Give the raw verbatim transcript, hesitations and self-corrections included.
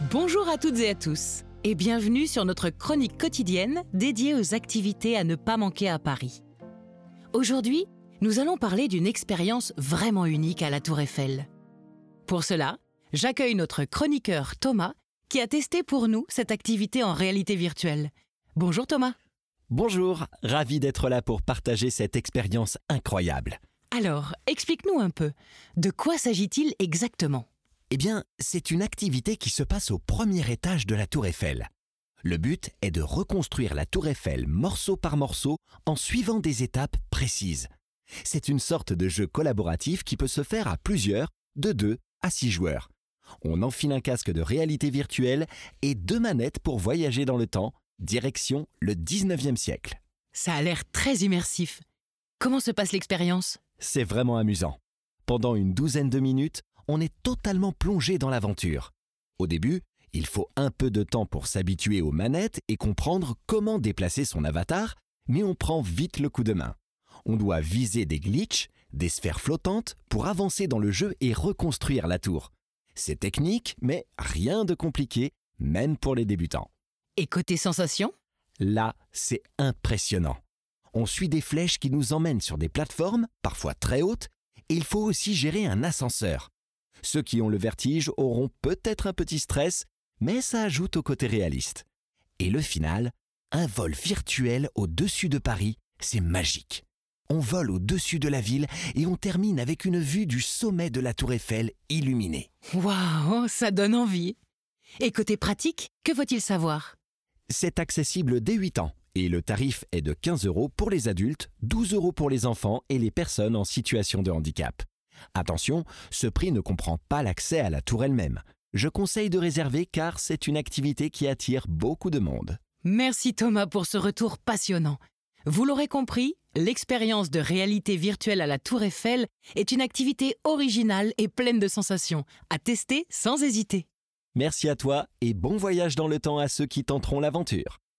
Bonjour à toutes et à tous et bienvenue sur notre chronique quotidienne dédiée aux activités à ne pas manquer à Paris. Aujourd'hui, nous allons parler d'une expérience vraiment unique à la Tour Eiffel. Pour cela, j'accueille notre chroniqueur Thomas qui a testé pour nous cette activité en réalité virtuelle. Bonjour Thomas. Bonjour, ravi d'être là pour partager cette expérience incroyable. Alors, explique-nous un peu, de quoi s'agit-il exactement ? Eh bien, c'est une activité qui se passe au premier étage de la Tour Eiffel. Le but est de reconstruire la Tour Eiffel morceau par morceau en suivant des étapes précises. C'est une sorte de jeu collaboratif qui peut se faire à plusieurs, de deux à six joueurs. On enfile un casque de réalité virtuelle et deux manettes pour voyager dans le temps, direction le dix-neuvième siècle. Ça a l'air très immersif. Comment se passe l'expérience ? C'est vraiment amusant. Pendant une douzaine de minutes, on est totalement plongé dans l'aventure. Au début, il faut un peu de temps pour s'habituer aux manettes et comprendre comment déplacer son avatar, mais on prend vite le coup de main. On doit viser des glitches, des sphères flottantes pour avancer dans le jeu et reconstruire la tour. C'est technique, mais rien de compliqué, même pour les débutants. Et côté sensation ? Là, c'est impressionnant. On suit des flèches qui nous emmènent sur des plateformes, parfois très hautes, et il faut aussi gérer un ascenseur. Ceux qui ont le vertige auront peut-être un petit stress, mais ça ajoute au côté réaliste. Et le final, un vol virtuel au-dessus de Paris, c'est magique. On vole au-dessus de la ville et on termine avec une vue du sommet de la Tour Eiffel illuminée. Waouh, ça donne envie. Et côté pratique, que faut-il savoir ? C'est accessible dès huit ans et le tarif est de quinze euros pour les adultes, douze euros pour les enfants et les personnes en situation de handicap. Attention, ce prix ne comprend pas l'accès à la tour elle-même. Je conseille de réserver car c'est une activité qui attire beaucoup de monde. Merci Thomas pour ce retour passionnant. Vous l'aurez compris, l'expérience de réalité virtuelle à la Tour Eiffel est une activité originale et pleine de sensations, à tester sans hésiter. Merci à toi et bon voyage dans le temps à ceux qui tenteront l'aventure.